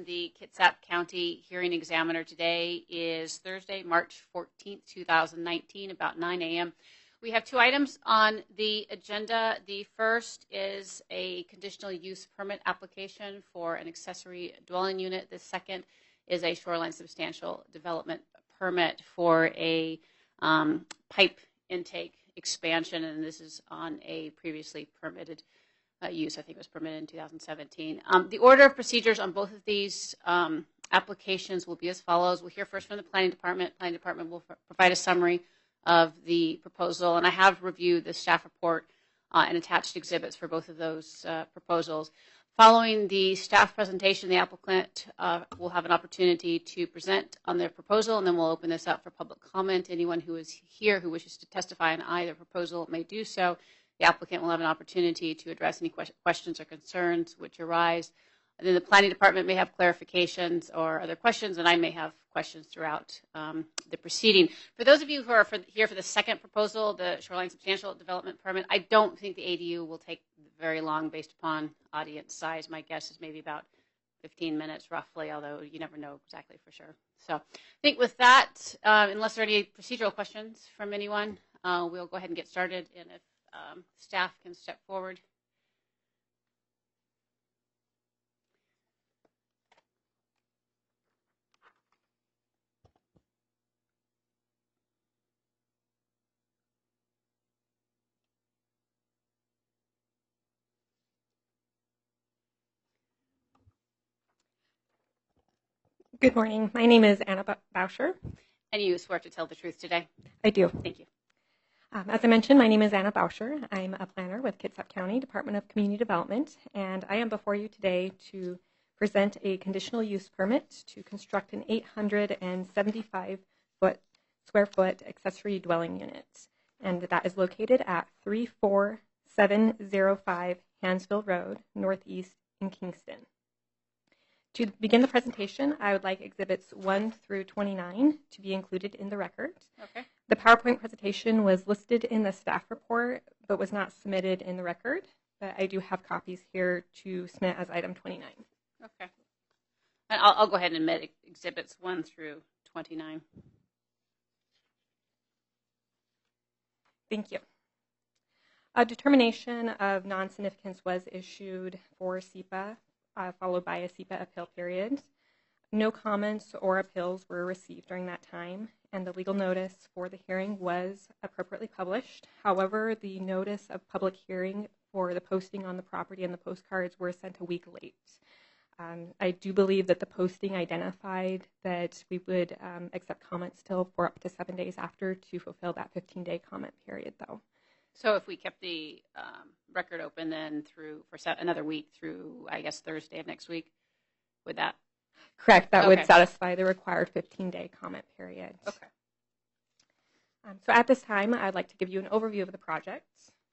The Kitsap County hearing examiner today is Thursday, March 14th, 2019, about 9 a.m. We have two items on the agenda. The first is a conditional use permit application for an accessory dwelling unit. The second is a shoreline substantial development permit for a pipe intake expansion, and this is on a previously permitted use. I think it was permitted in 2017. The order of procedures on both of these applications will be as follows. We'll hear first from the Planning Department. Planning Department will provide a summary of the proposal, and I have reviewed the staff report and attached exhibits for both of those proposals. Following the staff presentation, the applicant will have an opportunity to present on their proposal, and then we'll open this up for public comment. Anyone who is here who wishes to testify on either proposal may do so. The applicant will have an opportunity to address any questions or concerns which arise. And then the Planning Department may have clarifications or other questions, and I may have questions throughout the proceeding. For those of you who are here for the second proposal, the Shoreline Substantial Development Permit, I don't think the ADU will take very long based upon audience size. My guess is maybe about 15 minutes roughly, although you never know exactly for sure. So I think with that, unless there are any procedural questions from anyone, we'll go ahead and get started. And if staff can step forward. Good morning. My name is Anna Bauscher. And you swear to tell the truth today? I do. Thank you. As I mentioned, my name is Anna Bauscher. I'm a planner with Kitsap County Department of Community Development, and I am before you today to present a conditional use permit to construct an 875 square foot accessory dwelling unit, and that is located at 34705 Hansville Road, Northeast in Kingston. To begin the presentation, I would like exhibits 1 through 29 to be included in the record. Okay. The PowerPoint presentation was listed in the staff report, but was not submitted in the record. But I do have copies here to submit as item 29. Okay. And I'll go ahead and admit exhibits 1 through 29. Thank you. A determination of non-significance was issued for SEPA, followed by a SEPA appeal period. No comments or appeals were received during that time, and the legal notice for the hearing was appropriately published. However, the notice of public hearing for the posting on the property and the postcards were sent a week late. I do believe that the posting identified that we would accept comments still for up to 7 days after to fulfill that 15-day comment period, though. So if we kept the record open then for another week through, I guess, Thursday of next week, would that? Correct. That would satisfy the required 15-day comment period. Okay. So at this time, I'd like to give you an overview of the project.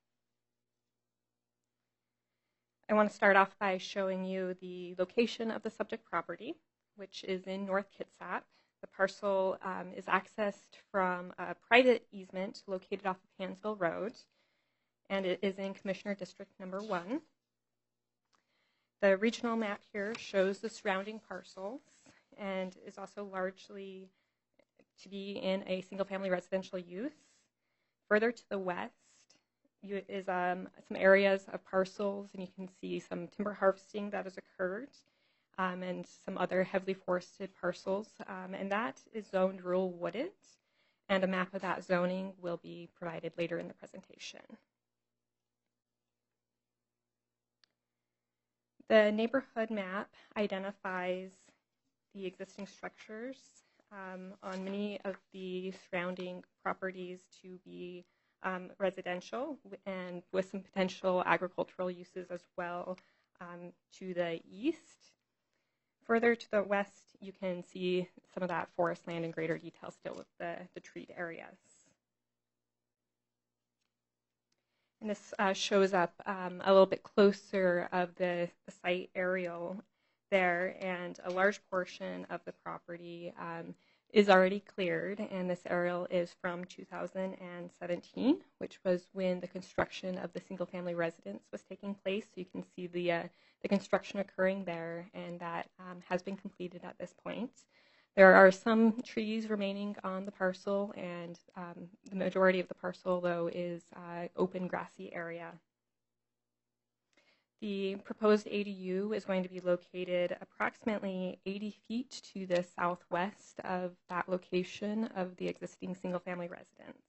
I want to start off by showing you the location of the subject property, which is in North Kitsap. The parcel is accessed from a private easement located off of Hansville Road, and it is in Commissioner District Number 1. The regional map here shows the surrounding parcels and is also largely to be in a single-family residential use. Further to the west is some areas of parcels, and you can see some timber harvesting that has occurred. And some other heavily forested parcels, and that is zoned rural wooded, and a map of that zoning will be provided later in the presentation. The neighborhood map identifies the existing structures on many of the surrounding properties to be residential, and with some potential agricultural uses as well to the east. Further to the west, you can see some of that forest land in greater detail still with the treed areas. And this shows up a little bit closer of the site aerial there, and a large portion of the property is already cleared, and this aerial is from 2017, which was when the construction of the single-family residence was taking place. So you can see the construction occurring there, and that has been completed at this point. There are some trees remaining on the parcel, and the majority of the parcel, though, is open grassy area. The proposed ADU is going to be located approximately 80 feet to the southwest of that location of the existing single-family residence.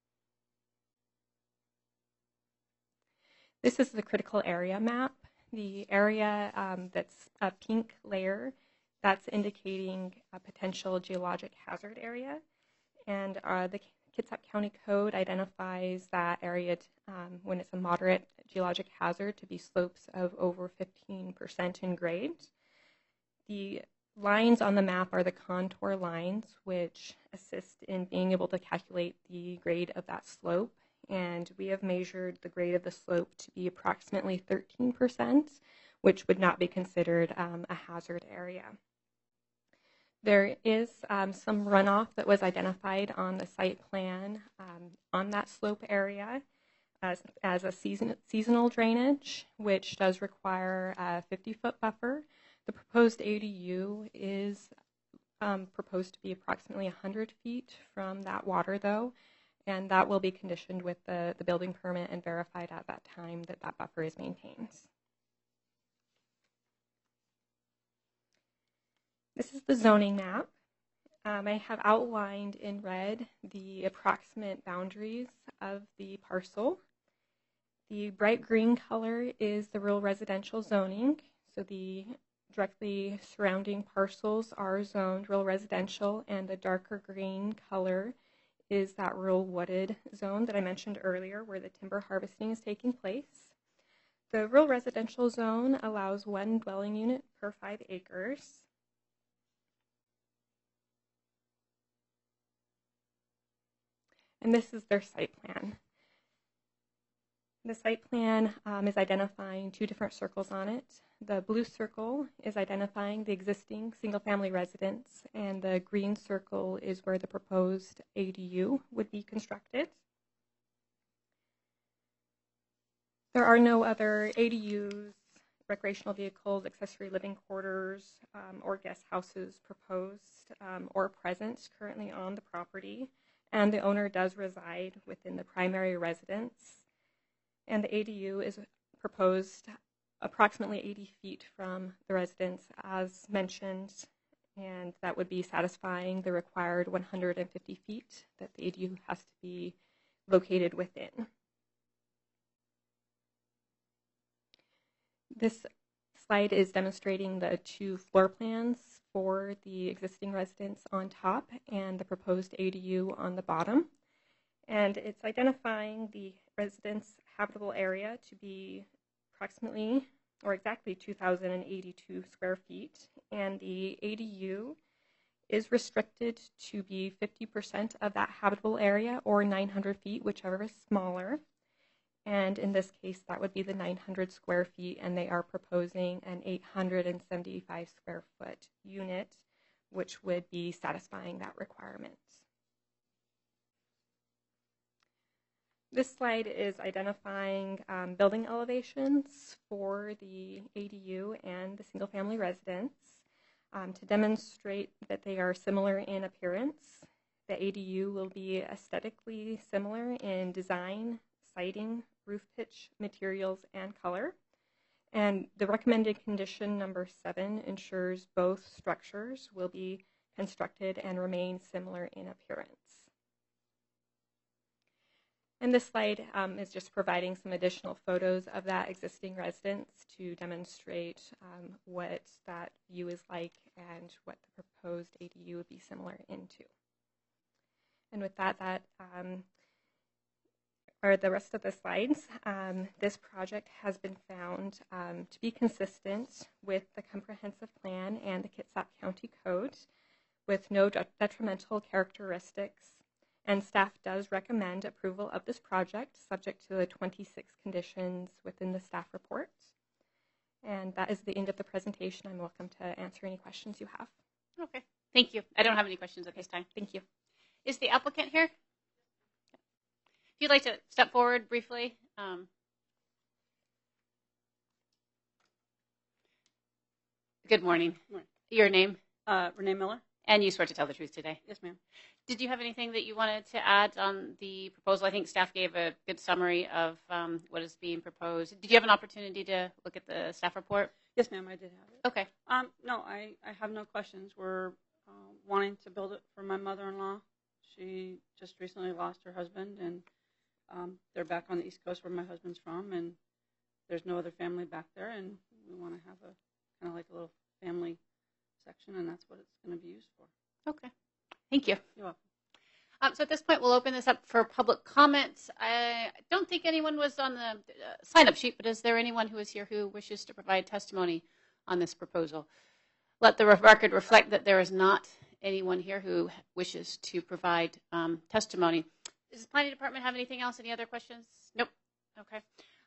This is the critical area map. The area that's a pink layer, that's indicating a potential geologic hazard area. And the Kitsap County Code identifies that area when it's a moderate geologic hazard to be slopes of over 15% in grade. The lines on the map are the contour lines, which assist in being able to calculate the grade of that slope. And we have measured the grade of the slope to be approximately 13%, which would not be considered a hazard area. There is some runoff that was identified on the site plan on that slope area as a seasonal drainage, which does require a 50-foot buffer. The proposed ADU is proposed to be approximately 100 feet from that water, though, and that will be conditioned with the building permit and verified at that time that that buffer is maintained. This is the zoning map. I have outlined in red the approximate boundaries of the parcel. The bright green color is the rural residential zoning. So the directly surrounding parcels are zoned rural residential, and the darker green color is that rural wooded zone that I mentioned earlier where the timber harvesting is taking place. The rural residential zone allows one dwelling unit per 5 acres. And this is their site plan. The site plan is identifying 2 different circles on it. The blue circle is identifying the existing single-family residence, and the green circle is where the proposed ADU would be constructed. There are no other ADUs, recreational vehicles, accessory living quarters, or guest houses proposed or present currently on the property, and the owner does reside within the primary residence. And the ADU is proposed approximately 80 feet from the residence as mentioned, and that would be satisfying the required 150 feet that the ADU has to be located within. This slide is demonstrating the 2 floor plans for the existing residence on top and the proposed ADU on the bottom. And it's identifying the residence habitable area to be approximately or exactly 2,082 square feet, and the ADU is restricted to be 50% of that habitable area or 900 feet, whichever is smaller. And in this case, that would be the 900 square feet, and they are proposing an 875 square foot unit, which would be satisfying that requirement. This slide is identifying building elevations for the ADU and the single-family residence to demonstrate that they are similar in appearance. The ADU will be aesthetically similar in design, siding, roof pitch, materials, and color. And the recommended condition number 7 ensures both structures will be constructed and remain similar in appearance. And this slide is just providing some additional photos of that existing residence to demonstrate what that view is like and what the proposed ADU would be similar into. And with that, are the rest of the slides. This project has been found to be consistent with the comprehensive plan and the Kitsap County Code with no detrimental characteristics. And staff does recommend approval of this project subject to the 26 conditions within the staff report. And that is the end of the presentation. I'm welcome to answer any questions you have. Okay, Thank you. I don't have any questions at this time. Thank you. Is the applicant here? If you'd like to step forward briefly. Good morning. Morning. Your name? Renee Miller. And you swear to tell the truth today. Yes, ma'am. Did you have anything that you wanted to add on the proposal? I think staff gave a good summary of what is being proposed. Did you have an opportunity to look at the staff report? Yes, ma'am, I did have it. Okay. No, I have no questions. We're wanting to build it for my mother-in-law. She just recently lost her husband, and they're back on the East Coast where my husband's from, and there's no other family back there, and we want to have a kind of like a little family section, and that's what it's going to be used for. Okay. Thank you. You're welcome. So at this point, we'll open this up for public comments. I don't think anyone was on the sign-up sheet, but is there anyone who is here who wishes to provide testimony on this proposal? Let the record reflect that there is not anyone here who wishes to provide testimony. Does the planning department have anything else? Any other questions? Nope. Okay.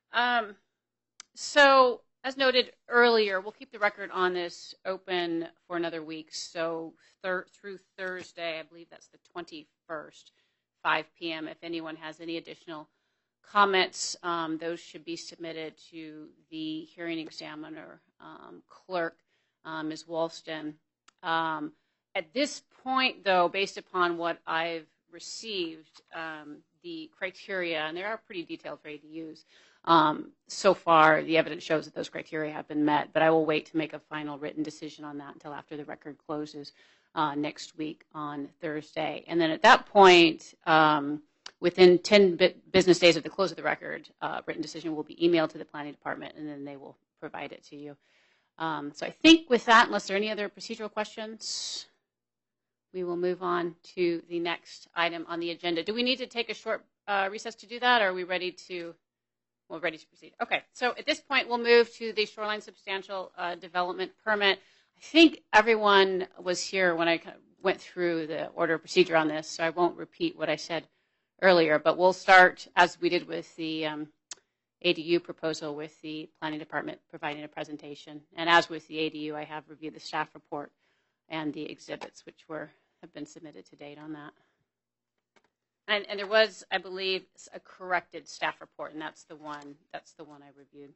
So as noted earlier, we'll keep the record on this open for another week. So through Thursday, I believe that's the 21st, 5 p.m. If anyone has any additional comments, those should be submitted to the hearing examiner clerk, Ms. Walston. At this point, though, based upon what I've received, the criteria, and they are pretty detailed for ADUs, so far the evidence shows that those criteria have been met, but I will wait to make a final written decision on that until after the record closes next week on Thursday. And then at that point, within 10 business days of the close of the record, written decision will be emailed to the planning department, and then they will provide it to you. So I think with that, unless there are any other procedural questions, we will move on to the next item on the agenda. Do we need to take a short recess to do that, or are we ready to? We're ready to proceed. Okay, so at this point, we'll move to the Shoreline Substantial Development Permit. I think everyone was here when I went through the order of procedure on this, so I won't repeat what I said earlier, but we'll start, as we did with the ADU proposal, with the Planning Department providing a presentation. And as with the ADU, I have reviewed the staff report and the exhibits, which have been submitted to date on that. And there was, I believe, a corrected staff report, and that's the one I reviewed.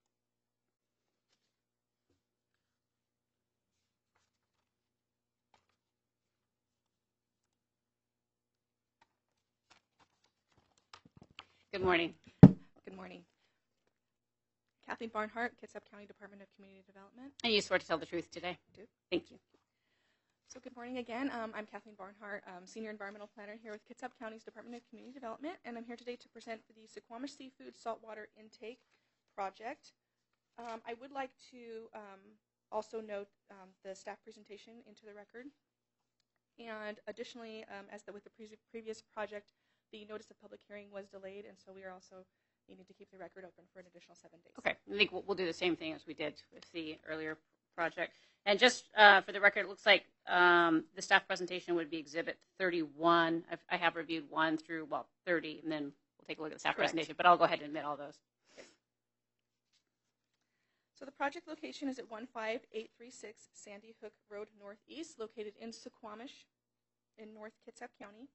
Good morning. Good morning. Kathleen Barnhart, Kitsap County Department of Community Development. And you swear to tell the truth today? I do. Thank you. So good morning again. I'm Kathleen Barnhart, Senior Environmental Planner here with Kitsap County's Department of Community Development, and I'm here today to present the Suquamish Seafood Saltwater Intake Project. I would like to also note the staff presentation into the record. And additionally, with the previous project, the notice of public hearing was delayed, and so we are also needing to keep the record open for an additional 7 days. Okay, I think we'll do the same thing as we did with the earlier project. And just for the record, it looks like the staff presentation would be Exhibit 31. I have reviewed 1 through 30, and then we'll take a look at the staff presentation. But I'll go ahead and admit all those. Okay. So the project location is at 15836 Sandy Hook Road Northeast, located in Suquamish in North Kitsap County.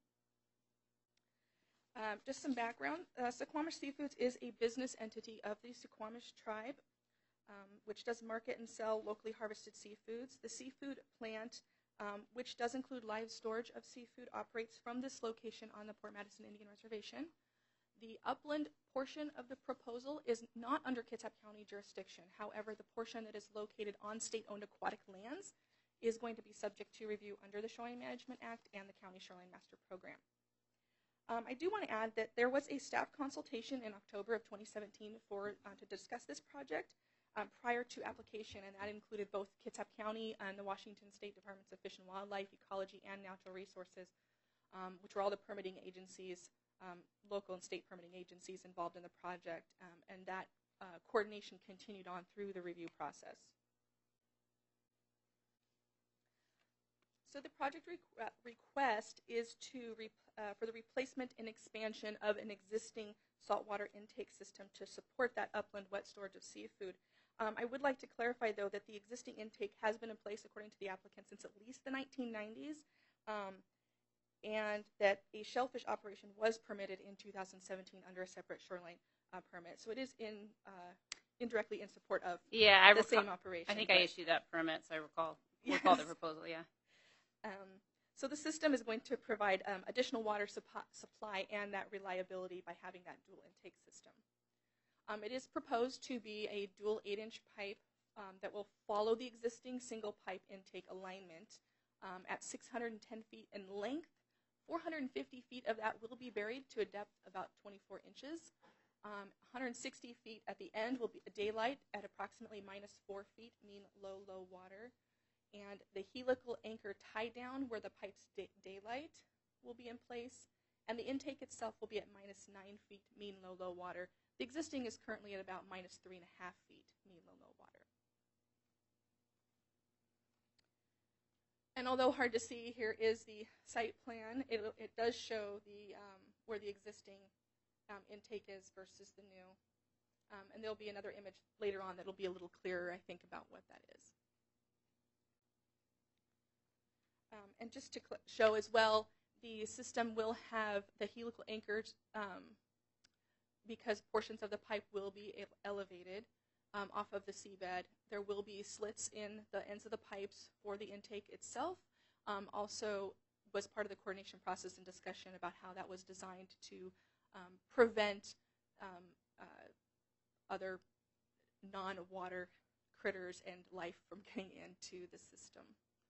Just some background. Suquamish Seafoods is a business entity of the Suquamish tribe, which does market and sell locally harvested seafoods. The seafood plant, which does include live storage of seafood, operates from this location on the Port Madison Indian Reservation. The upland portion of the proposal is not under Kitsap County jurisdiction. However, the portion that is located on state-owned aquatic lands is going to be subject to review under the Shoreline Management Act and the County Shoreline Master Program. I do want to add that there was a staff consultation in October of 2017 to discuss this project prior to application, and that included both Kitsap County and the Washington State Departments of Fish and Wildlife, Ecology, and Natural Resources, which were all the permitting agencies, local and state permitting agencies involved in the project, and that coordination continued on through the review process. So the project request is for the replacement and expansion of an existing saltwater intake system to support that upland wet storage of seafood. I would like to clarify, though, that the existing intake has been in place, according to the applicant, since at least the 1990s, and that a shellfish operation was permitted in 2017 under a separate shoreline permit. So it is indirectly in support of the same operation. I think I issued that permit, so I recall the proposal, yeah. So the system is going to provide additional water supply and that reliability by having that dual intake system. It is proposed to be a dual 8-inch pipe that will follow the existing single pipe intake alignment at 610 feet in length. 450 feet of that will be buried to a depth about 24 inches. 160 feet at the end will be a daylight at approximately -4 feet, mean low, low water. And the helical anchor tie down where the pipe's daylight will be in place. And the intake itself will be at -9 feet, mean low, low water. The existing is currently at about -3.5 feet, mean low, low water. And although hard to see, here is the site plan. It does show the where the existing intake is versus the new. And there'll be another image later on that'll be a little clearer, I think, about what that is. And just to show as well, the system will have the helical anchors because portions of the pipe will be elevated off of the seabed. There will be slits in the ends of the pipes for the intake itself. Also was part of the coordination process and discussion about how that was designed to prevent other non-water critters and life from getting into the system.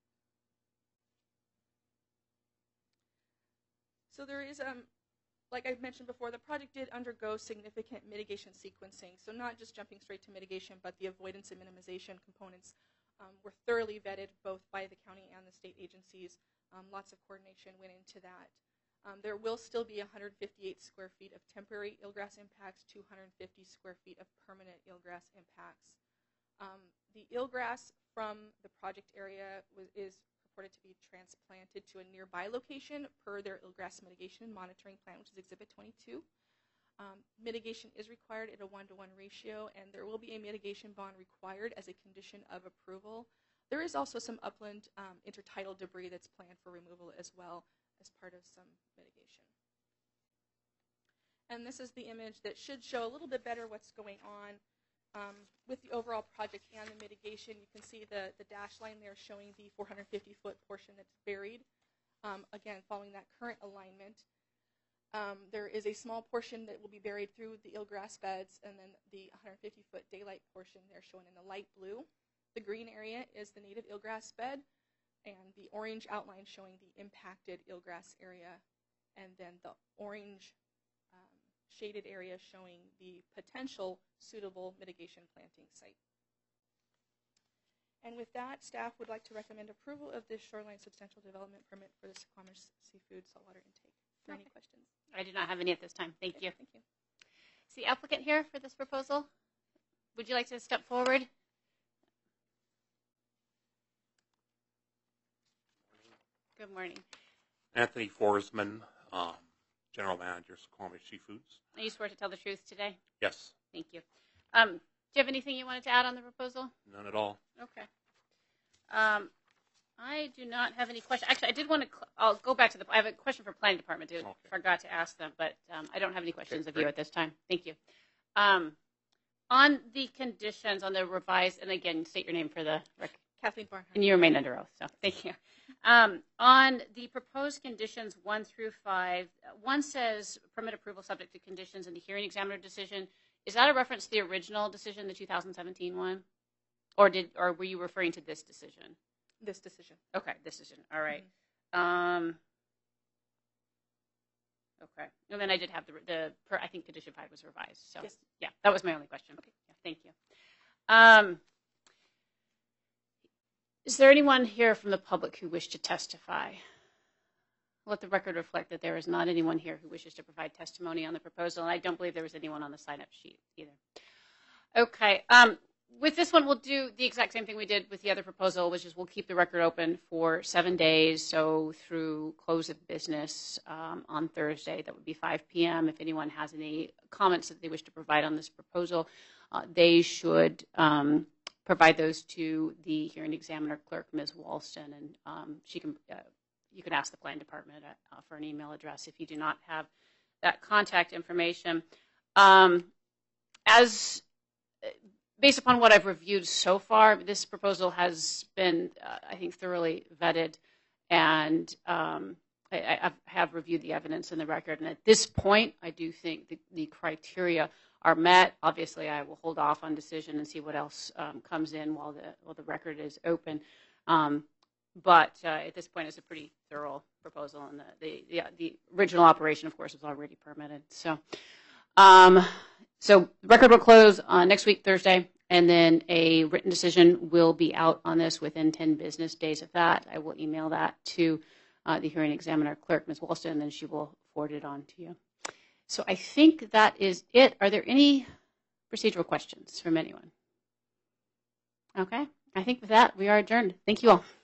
So there is, like I mentioned before, the project did undergo significant mitigation sequencing. So not just jumping straight to mitigation, but the avoidance and minimization components were thoroughly vetted both by the county and the state agencies. Lots of coordination went into that. There will still be 158 square feet of temporary eelgrass impacts, 250 square feet of permanent eelgrass impacts. The eelgrass from the project area is reported to be transplanted to a nearby location per their eelgrass mitigation and monitoring plan, which is Exhibit 22. Mitigation is required at a 1-to-1 ratio, and there will be a mitigation bond required as a condition of approval. There is also some upland intertidal debris that's planned for removal as well as part of some mitigation. And this is the image that should show a little bit better what's going on with the overall project and the mitigation. You can see the dash line there showing the 450-foot portion that's buried, again, following that current alignment. There is a small portion that will be buried through the eelgrass beds, and then the 150-foot daylight portion there shown in the light blue. The green area is the native eelgrass bed, and the orange outline showing the impacted eelgrass area, and then the orange shaded area showing the potential suitable mitigation planting site. And with that, staff would like to recommend approval of this shoreline substantial development permit for the Suquamish Seafood saltwater intake. Are there any questions? I do not have any at this time. Thank you. Thank you. Is the applicant here for this proposal? Would you like to step forward? Good morning. Anthony Forsman, General Manager, Suquamish Seafoods. Are you swear to tell the truth today? Yes. Thank you. Do you have anything you wanted to add on the proposal? None at all. Okay. I do not have any questions. Actually, I did want to. I'll go back to I have a question for Planning Department. I forgot to ask them, but I don't have any questions of you at this time. Thank you. On the conditions, on the revised, and again, state your name for the record. Kathleen Barnhart. And you remain under oath, so thank you. On the proposed conditions 1 through 5, one says permit approval subject to conditions in the hearing examiner decision. Is that a reference to the original decision, the 2017 one? Or were you referring to this decision? This decision. Okay, this decision. All right. Okay. And then I did have I think condition 5 was revised. So yes. Yeah, that was my only question. Okay. Yeah, thank you. Is there anyone here from the public who wished to testify? Let the record reflect that there is not anyone here who wishes to provide testimony on the proposal, and I don't believe there was anyone on the sign-up sheet either. Okay. With this one, we'll do the exact same thing we did with the other proposal, which is we'll keep the record open for 7 days, so through close of business on Thursday. That would be 5 p.m. If anyone has any comments that they wish to provide on this proposal. they should provide those to the hearing examiner clerk, Ms. Walston, and she can. You can ask the plan department for an email address if you do not have that contact information. As based upon what I've reviewed so far, this proposal has been, I think, thoroughly vetted, and I have reviewed the evidence in the record. And at this point, I do think the criteria are met. Obviously, I will hold off on decision and see what else comes in while the record is open. But at this point, it's a pretty thorough proposal, and the original operation, of course, was already permitted. So the record will close next week, Thursday, and then a written decision will be out on this within 10 business days of that. I will email that to the hearing examiner clerk, Ms. Walston, and then she will forward it on to you. So I think that is it. Are there any procedural questions from anyone? Okay. I think with that, we are adjourned. Thank you all.